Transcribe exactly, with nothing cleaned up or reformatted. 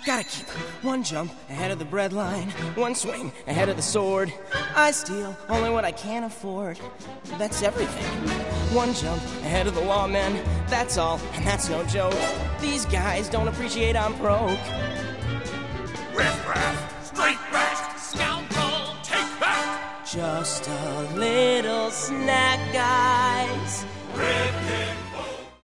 Gotta keep one jump ahead of the breadline, one swing ahead of the sword. I steal only what I can afford. That's everything. One jump ahead of the lawmen, that's all, and that's no joke. These guys don't appreciate I'm broke. Riff-raff, straight-back, scoundrel, take back. Just a little snack guy.